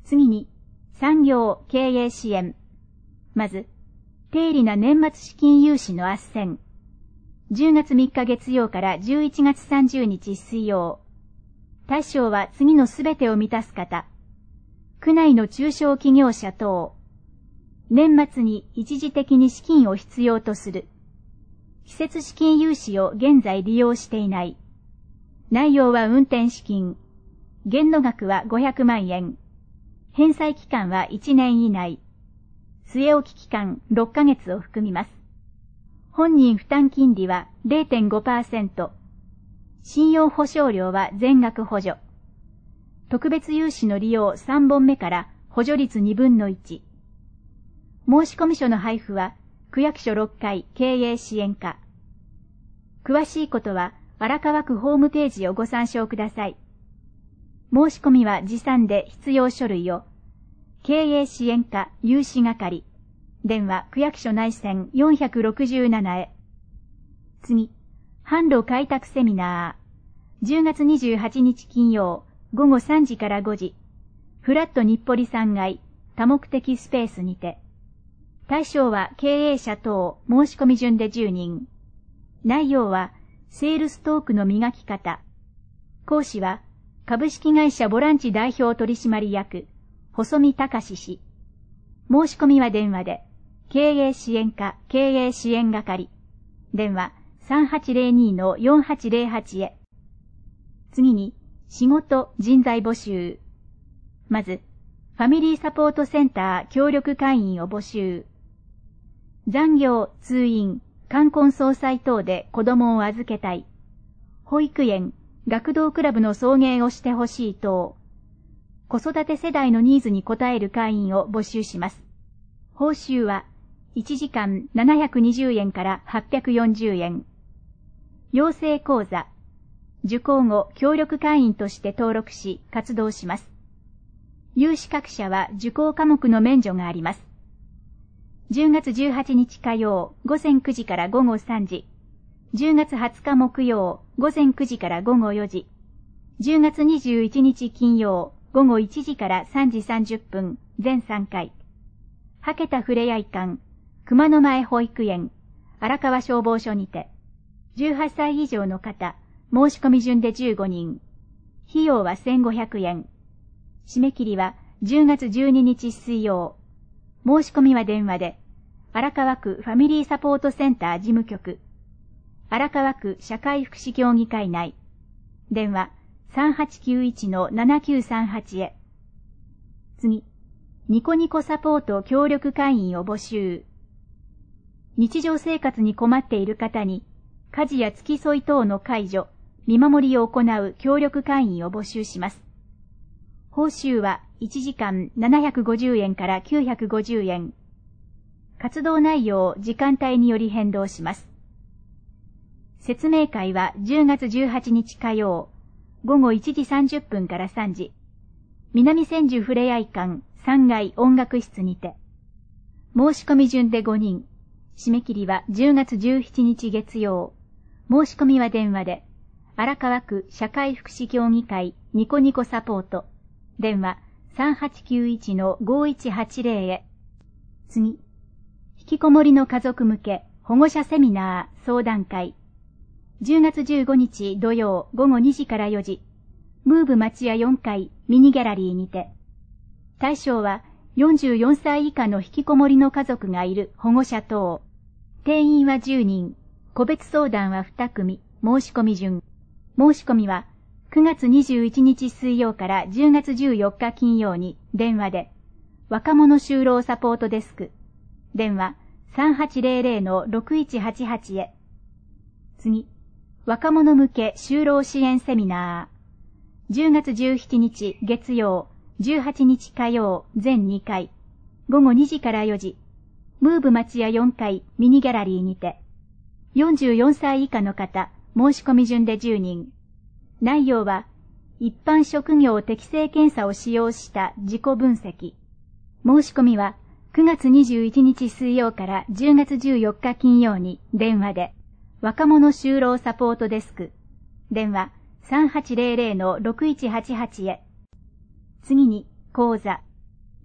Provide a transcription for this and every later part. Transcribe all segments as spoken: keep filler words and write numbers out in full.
次に、産業経営支援。まず、低利な年末資金融資の斡旋。じゅうがつみっか月曜からじゅういちがつさんじゅうにち水曜。対象は次のすべてを満たす方。区内の中小企業者等。年末に一時的に資金を必要とする。季節資金融資を現在利用していない。内容は運転資金。限度額はごひゃくまんえん。返済期間はいちねん以内。据え置き期間ろっかげつを含みます。本人負担金利は れいてんごパーセント。信用保証料は全額補助。特別融資の利用さんぼんめから補助率にぶんのいち。申込書の配布は区役所ろっかい経営支援課。詳しいことは荒川区ホームページをご参照ください。申し込みは持参で必要書類を経営支援課融資係。電話区役所内線よんひゃくろくじゅうななへ。次、販路開拓セミナー。じゅうがつにじゅうはちにち金曜、ごごさんじからごじ。フラット日暮里さんがい、多目的スペースにて。対象は経営者等、申し込み順でじゅうにん。内容は、セールストークの磨き方。講師は、株式会社ボランチ代表取締役、細見隆氏。申し込みは電話で、経営支援課経営支援係。電話さんはちぜろにのよんはちぜろはちへ。次に、仕事人材募集。まず、ファミリーサポートセンター協力会員を募集。残業、通院、冠婚葬祭等で子供を預けたい。保育園、学童クラブの送迎をしてほしい等。子育て世代のニーズに応える会員を募集します。報酬はいちじかんななひゃくにじゅうえんからはっぴゃくよんじゅうえん。養成講座。受講後、協力会員として登録し、活動します。有資格者は受講科目の免除があります。じゅうがつじゅうはちにち火曜、ごぜんくじからごごさんじ。じゅうがつはつか木曜、ごぜんくじからごごよじ。じゅうがつにじゅういちにち金曜、ごごいちじからさんじさんじゅっぷん、全さんかい。はけたふれあい館、熊野前保育園、荒川消防署にて。じゅうはっさい以上の方、申し込み順でじゅうごにん。費用はせんごひゃくえん。締め切りはじゅうがつじゅうににち水曜。申し込みは電話で、荒川区ファミリーサポートセンター事務局。荒川区社会福祉協議会内。電話さんはちきゅういちのななきゅうさんはちへ。次、ニコニコサポート協力会員を募集。日常生活に困っている方に、家事や付き添い等の介助、見守りを行う協力会員を募集します。報酬はいちじかんななひゃくごじゅうえんからきゅうひゃくごじゅうえん。活動内容、時間帯により変動します。説明会はじゅうがつじゅうはちにち火曜、ごごいちじさんじゅっぷんからさんじ。南千住ふれあい館さんがい音楽室にて。申し込み順でごにん。締め切りはじゅうがつじゅうしちにち月曜。申し込みは電話で、荒川区社会福祉協議会ニコニコサポート。電話さんはちきゅういちのごいちはちぜろへ。次、引きこもりの家族向け保護者セミナー相談会。じゅうがつじゅうごにち土曜ごごにじからよじ。ムーブ町屋よんかいミニギャラリーにて。対象はよんじゅうよんさい以下の引きこもりの家族がいる保護者等。定員はじゅうにん。個別相談はにくみ。申し込み順。申し込みはくがつにじゅういちにち水曜からじゅうがつじゅうよっか金曜に電話で、若者就労サポートデスク。電話さんはちぜろぜろのろくいちはちはちへ。次、若者向け就労支援セミナー。じゅうがつじゅうしちにち月曜、じゅうはちにち火曜全にかい。ごごにじからよじ。ムーブ町屋よんかいミニギャラリーにて。よんじゅうよんさい以下の方、申し込み順でじゅうにん。内容は、一般職業適性検査を使用した自己分析。申し込みは、くがつにじゅういちにち水曜からじゅうがつじゅうよっか金曜に電話で、若者就労サポートデスク。電話さんはちぜろぜろのろくいちはちはちへ。次に、講座。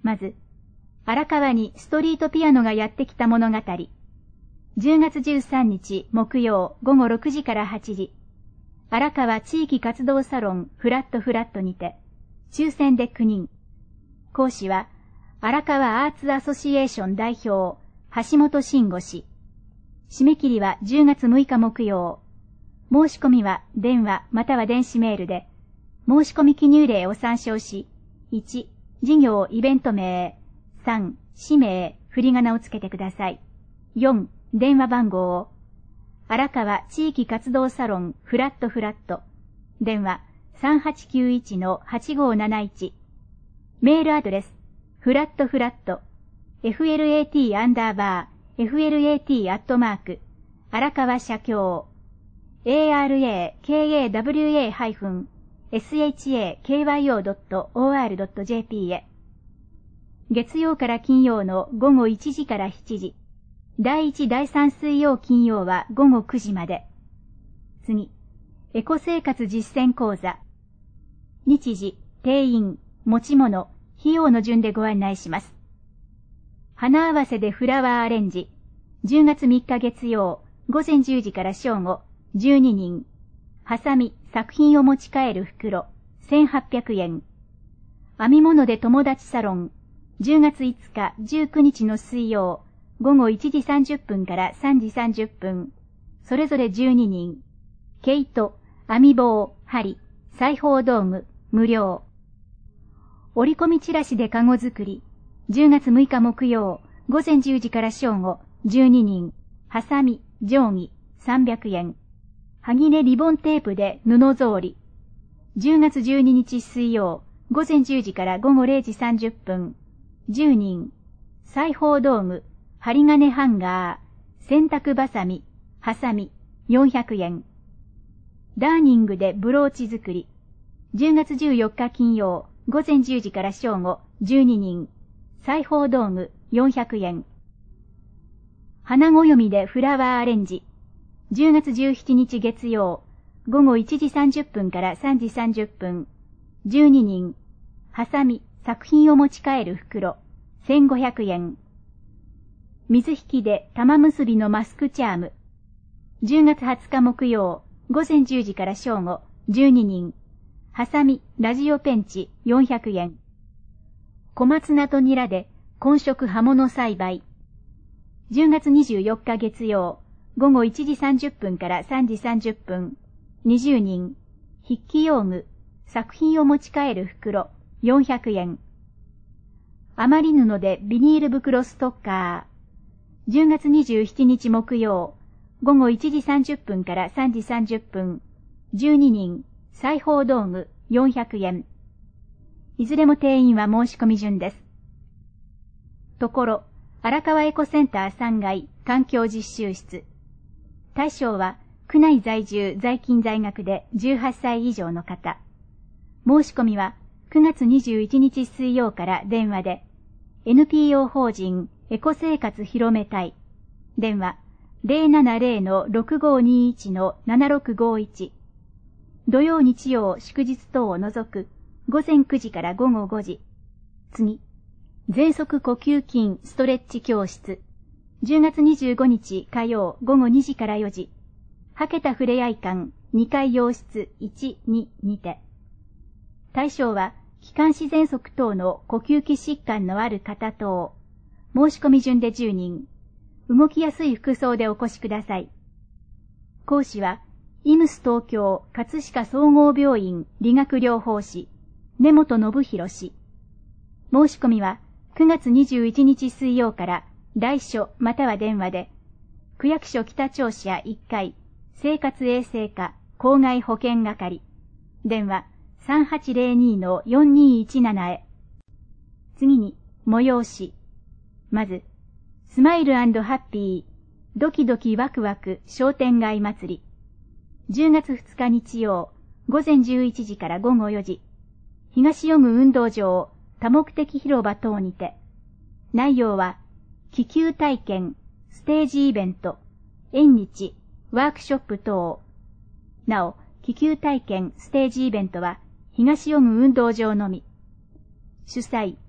まず、荒川にストリートピアノがやってきた物語。じゅうがつじゅうさんにち木曜ごごろくじからはちじ、荒川地域活動サロンフラットフラットにて、抽選できゅうにん。講師は、荒川アーツアソシエーション代表、橋本慎吾氏。締め切りはじゅうがつむいか木曜。申し込みは電話または電子メールで、申し込み記入例を参照し、いち、事業イベント名、さん、氏名、振り仮名をつけてください。よん、電話番号を、荒川地域活動サロンフラットフラット、電話 さんはちきゅういちのはちごーなないち、メールアドレス、フラットフラット、flat アンダーバー、flat アットマーク、荒川社協、arakawa-shakyo.or.jp へ。月曜から金曜のごごいちじからしちじ。だいいちだいさん水曜金曜はごごくじまで。次、エコ生活実践講座。日時、定員、持ち物、費用の順でご案内します。花合わせでフラワーアレンジ。じゅうがつみっか月曜、午前じゅうじから正午、じゅうににん。ハサミ、作品を持ち帰る袋、せんはっぴゃくえん。編み物で友達サロン。じゅうがついつか、じゅうくにちの水曜、ごごいちじさんじゅっぷんからさんじさんじゅっぷん。それぞれじゅうににん。毛糸、編み棒、針、裁縫道具、無料。折り込みチラシでカゴ作り。じゅうがつむいか木曜、午前じゅうじから正午、じゅうににん。ハサミ、定規、さんびゃくえん。はぎれリボンテープで布草履。じゅうがつじゅうににち水曜、午前じゅうじからごごれいじさんじゅっぷん。じゅうにん。裁縫道具、針金ハンガー、洗濯バサミ、ハサミ、よんひゃくえん。ダーニングでブローチ作り。じゅうがつじゅうよっか金曜、午前じゅうじから正午、じゅうににん。裁縫道具、よんひゃくえん。花暦でフラワーアレンジ。じゅうがつじゅうしちにち月曜、ごごいちじさんじゅっぷんからさんじさんじゅっぷん。じゅうににん。ハサミ、作品を持ち帰る袋、せんごひゃくえん。水引きで玉結びのマスクチャーム。じゅうがつはつか木曜、午前じゅうじから正午、じゅうににん。ハサミ、ラジオペンチ、よんひゃくえん。小松菜とニラで混植葉物栽培。じゅうがつにじゅうよっか月曜、ごごいちじさんじゅっぷんからさんじさんじゅっぷん。にじゅうにん。筆記用具、作品を持ち帰る袋、よんひゃくえん。余り布でビニール袋ストッカー。じゅうがつにじゅうしちにち木曜、ごごいちじさんじゅっぷんからさんじさんじゅっぷん。じゅうににん。裁縫道具、よんひゃくえん。いずれも定員は申し込み順です。ところ、荒川エコセンターさんがい環境実習室。対象は、区内在住在勤在学でじゅうはっさい以上の方。申し込みはくがつにじゅういちにち水曜から電話で、エヌピーオー 法人エコ生活広めたい。電話 ゼロななゼロのろくごにいちのななろくごいち。土曜日曜祝日等を除く午前くじからごごごじ。次、喘息呼吸筋ストレッチ教室。じゅうがつにじゅうごにち火曜ごごにじからよじ。はけたふれあい館にかい洋室いち、ににて。対象は、気管支喘息等の呼吸器疾患のある方等。申し込み順でじゅうにん。動きやすい服装でお越しください。講師は、イムス東京葛飾総合病院理学療法士、根本信弘氏。申し込みは、くがつにじゅういちにち水曜から来所または電話で、区役所北庁舎いっかい、生活衛生課公害保健係。電話さんはちゼロにのよんにいちななへ。次に、催し。まず、スマイル&ハッピー、ドキドキワクワク商店街祭り。じゅうがつふつか日曜、午前じゅういちじからごごよじ。東予郡運動場、多目的広場等にて。内容は、気球体験、ステージイベント、縁日、ワークショップ等。なお、気球体験、ステージイベントは、東予郡運動場のみ。主催、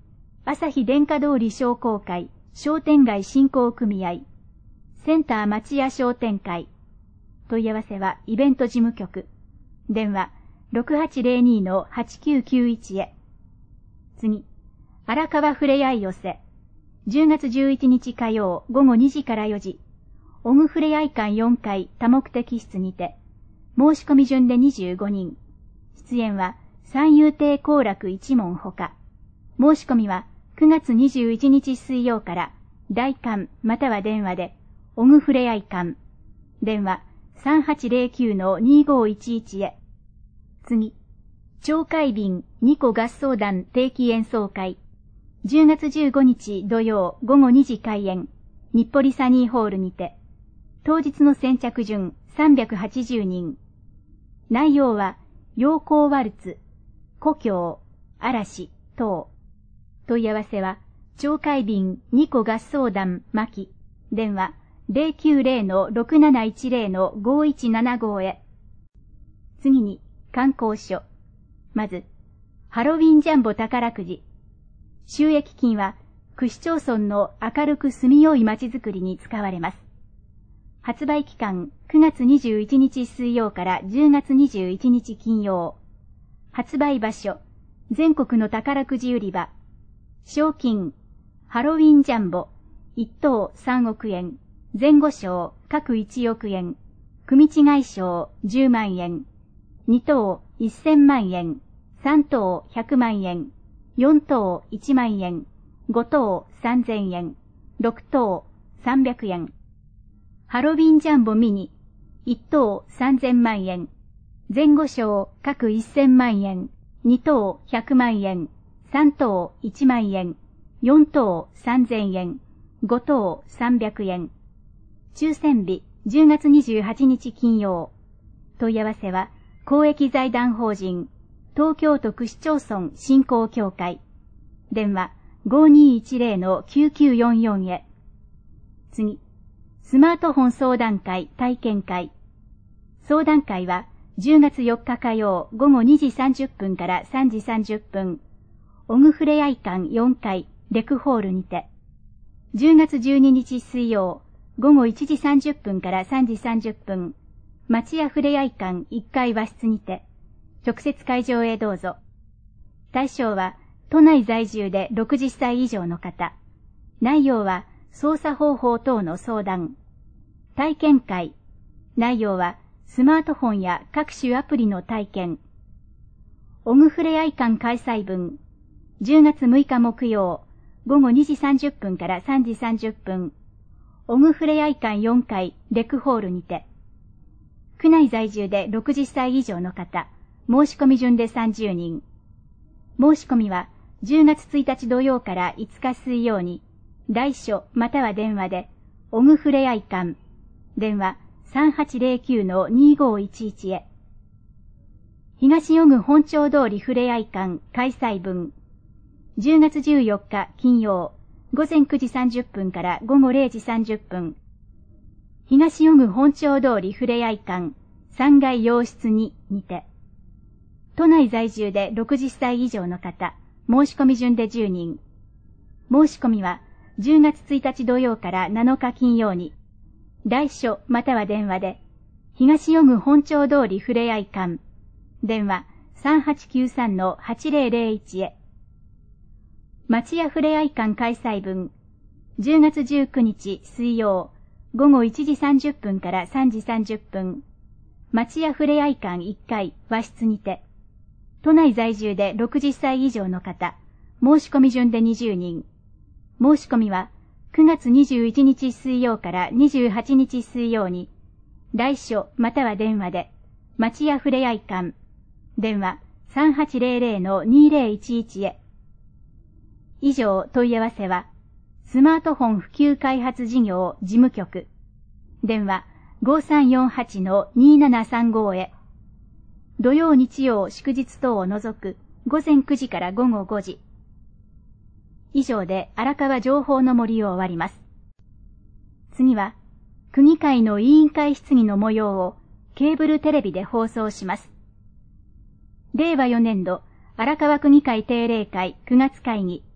朝日電化通り商工会商店街振興組合センター町屋商店会。問い合わせはイベント事務局。電話 ろくはちゼロに のはちきゅうきゅういち へ。次、荒川ふれあい寄せ。じゅうがつじゅういちにち火曜午後にじからよじ。オグふれあい館よんかい多目的室にて。申し込み順でにじゅうごにん。出演は三遊亭好楽一門ほか。申し込みはくがつにじゅういちにち水曜から代館または電話で、オグふれあい館。電話さんはちゼロきゅうのにごいちいち へ。次、町会便にこ合奏団定期演奏会。じゅうがつじゅうごにち土曜午後にじ開演。日暮里サニーホールにて。当日の先着順さんびゃくはちじゅうにん。内容は、陽光ワルツ、故郷、嵐、等。問い合わせは、町会便にこ合奏団牧。電話ゼロきゅうゼロのろくなないちゼロのごいちななごへ。次に、観光所。まず、ハロウィンジャンボ宝くじ。収益金は、区市町村の明るく住みよい街づくりに使われます。発売期間くがつにじゅういちにち水曜からじゅうがつにじゅういちにち金曜。発売場所、全国の宝くじ売り場。賞金、ハロウィンジャンボ、いっとうさんおくえん、前後賞各いちおくえん、組違い賞じゅうまんえん、にとうせんまんえん、さんとうひゃくまんえん、よんとういちまんえん、ごとうさんぜんえん、ろくとうさんびゃくえん。ハロウィンジャンボミニ、いっとうさんぜんまんえん、前後賞各せんまんえん、にとうひゃくまんえん、さんとういちまんえん、よんとうさんぜんえん、ごとうさんびゃくえん。抽選日じゅうがつにじゅうはちにち金曜。問い合わせは公益財団法人東京都区市町村振興協会。電話ごにいちゼロのきゅうきゅうよんよんへ。次、スマートフォン相談会体験会。相談会はじゅうがつよっか火曜午後にじさんじゅっぷんからさんじさんじゅっぷん、オグふれあい館よんかいレクホールにて。じゅうがつじゅうににち水曜午後いちじさんじゅっぷんからさんじさんじゅっぷん、町屋ふれあい館いっかい和室にて。直接会場へどうぞ。対象は都内在住でろくじゅっさい以上の方。内容は操作方法等の相談。体験会。内容はスマートフォンや各種アプリの体験。オグふれあい館開催分。じゅうがつむいか木曜午後にじさんじゅっぷんからさんじさんじゅっぷん。オグふれあい館よんかいレクホールにて。区内在住でろくじゅっさい以上の方。申し込み順でさんじゅうにん。申し込みはじゅうがつついたち土曜からいつか水曜に、来所または電話で、オグふれあい館。電話さんはちゼロきゅうのにごいちいちへ。東オグ本町通りふれあい館開催分。じゅうがつじゅうよっか金曜、午前くじさんじゅっぷんから午後れいじさんじゅっぷん。東オグ本町通りふれあい館さんがい洋室ににて。都内在住でろくじゅっさい以上の方、申し込み順でじゅうにん。申し込みはじゅうがつついたち土曜からなのか金曜に、来所または電話で、東オグ本町通りふれあい館、電話さんはちきゅうさんのはちゼロゼロいちへ。町屋ふれあい館開催分、じゅうがつじゅうくにち水曜、午後いちじさんじゅっぷんからさんじさんじゅっぷん、町屋ふれあい館いっかい和室にて。都内在住でろくじゅっさい以上の方、申し込み順でにじゅうにん。申し込みはくがつにじゅういちにち水曜からにじゅうはちにち水曜に、来所または電話で、町屋ふれあい館、電話さんはちゼロゼロのにゼロいちいちへ。以上問い合わせは、スマートフォン普及開発事業事務局、電話ごさんよんはちのにななさんごへ。土曜日曜祝日等を除く午前くじから午後ごじ。以上で荒川情報の森を終わります。次は、区議会の委員会質疑の模様をケーブルテレビで放送します。れいわよねんど荒川区議会定例会くがつ会議、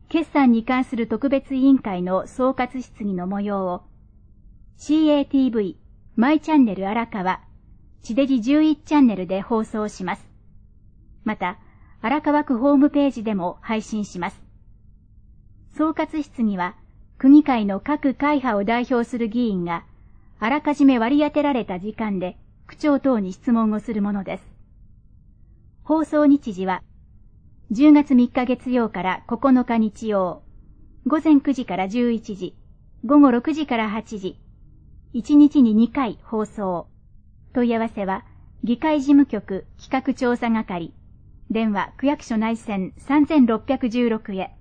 決算に関する特別委員会の総括質疑の模様を シーエーティーブイ マイチャンネル荒川地デジじゅういちチャンネルで放送します。また、荒川区ホームページでも配信します。総括質疑は、区議会の各会派を代表する議員が、あらかじめ割り当てられた時間で、区長等に質問をするものです。放送日時は、じゅうがつみっか月曜からここのか日曜、午前くじからじゅういちじ、午後ろくじからはちじ、いちにちににかい放送。問い合わせは、議会事務局企画調査係、電話区役所内線さんぜんろっぴゃくじゅうろくへ。